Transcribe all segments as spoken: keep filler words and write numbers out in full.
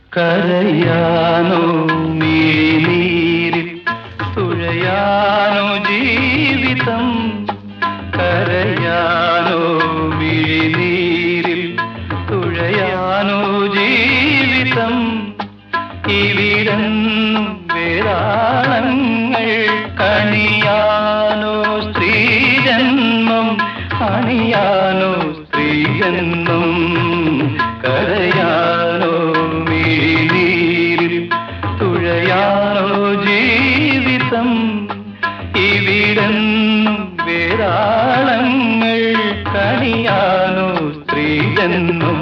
കരയാനോ മിഴിനീരിൽ തുഴയാനോ ജീവിതം, കരയാനോ മിഴിനീരിൽ തുഴയാനോ ജീവിതം. ഇവിടെന്നും വേദാളങ്ങൾ കണിയാനോ സ്ത്രീജന്മം, അണിയാനോ സ്ത്രീജന്മം. കരയാനോ മിഴിനീരിൽ തുഴയാനോ ജീവിതം, ഇവിടെന്നും വേദാളങ്ങൾ കണിയാനോ സ്ത്രീജന്മം.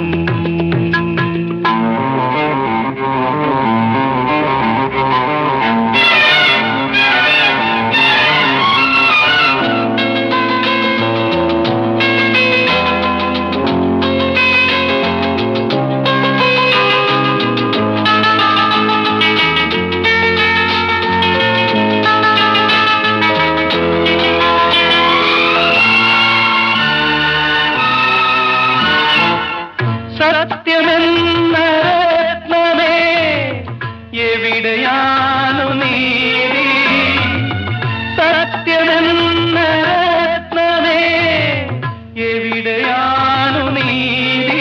സത്യമെന്ന രത്നമേ എവിടെയാണു നീതി, സത്യമെന്ന രത്നമേ എവിടെയാണു നീതി.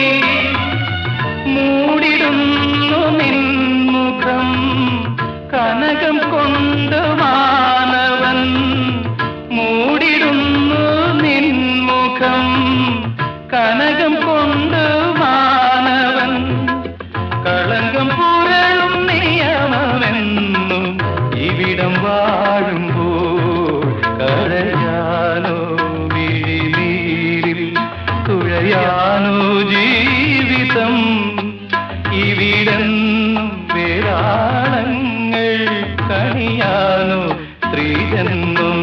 മൂടിടുന്നു നിൻമുഖം കനകം കൊണ്ട് മാനവൻ, മൂടിടുന്നു നിൻമുഖം കനകം കൊണ്ട് മാനവൻ. കളങ്കം പുരളും നിയമമെന്നും ഇവിടം വാഴുമ്പോൾ, കരയാനോ മിഴിനീരിൽ തുഴയാനോ ജീവിതം, ഇവിടെന്നും വേദാളങ്ങൾ കണിയാനോ സ്ത്രീജന്മം.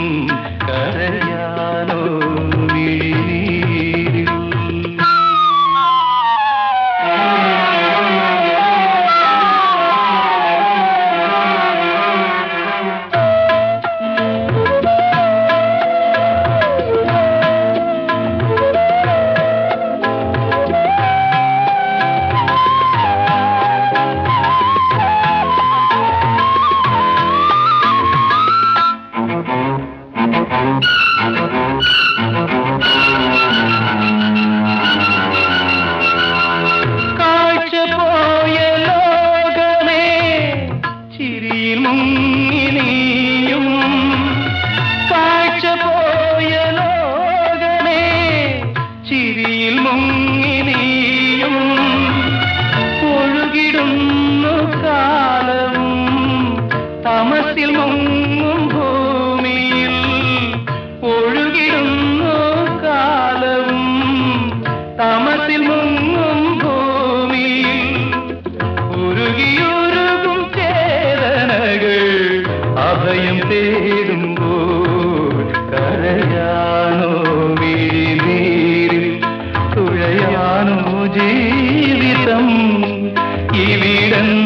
കരയാനോ മിഴിനീരിൽ. കാഴ്ച പോയ ലോകമേ ചിരിയിൽ മുങ്ങി നീയും, കാഴ്ച പോയ ലോകമേ ചിരിയിൽ മുങ്ങി നീയും. ഒഴുകിടുന്നു കാലവും തമസിൽ മുങ്ങും ഭൂമിയിൽ, ഒഴുകിടുന്നു കാലവും തമസിൽ മുങ്ങും ഭൂമിയിൽ. ഉരുകിയുരുകും ചേതനകൾ അഭയം തേടുമ്പോൾ, കരയാനോ മിഴിനീരിൽ തുഴയാനോ ജീവിതം, ഇവിടം